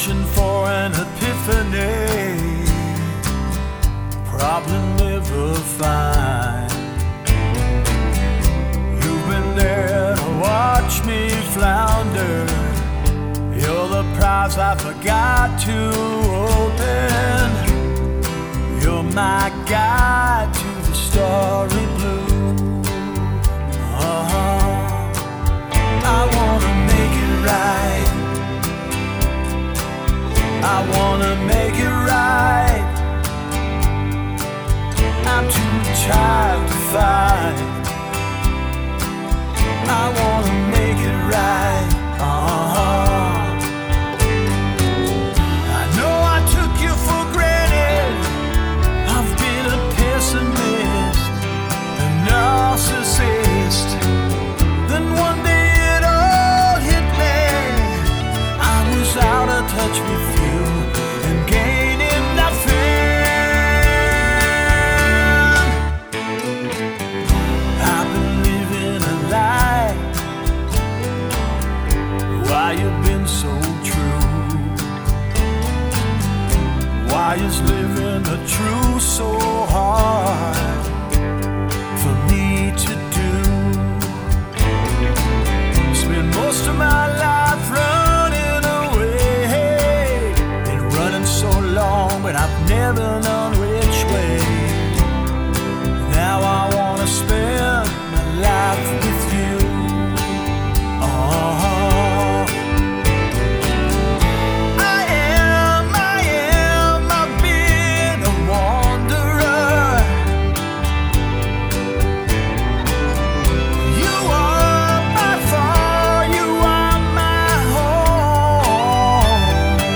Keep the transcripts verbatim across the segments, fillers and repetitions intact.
wishing for an epiphany, probably never find. You've been there to watch me flounder. You're the prize I forgot to open. You're my guide to the starry blue. Uh-huh. I wanna make it right. I wanna make it right. I'm too tired to fight. I wanna make it right. Uh-huh. I know I took you for granted. I've been a pessimist, a narcissist. Then one day it all hit me. I was out of touch with you and gaining nothing. I've been living a lie. Why you've been so true? Why is living the truth so hard for me to do? Spend most of my life running away. Been running so long, but I've never known which way. Now I wanna spend my life with you. Uh-huh. I am, I am, I've been a wanderer. You are by far, you are my home.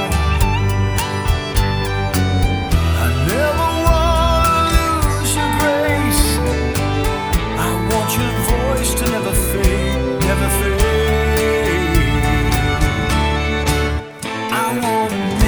I never wanna lose your grace. I want your voice to never fade, never fade. I wanna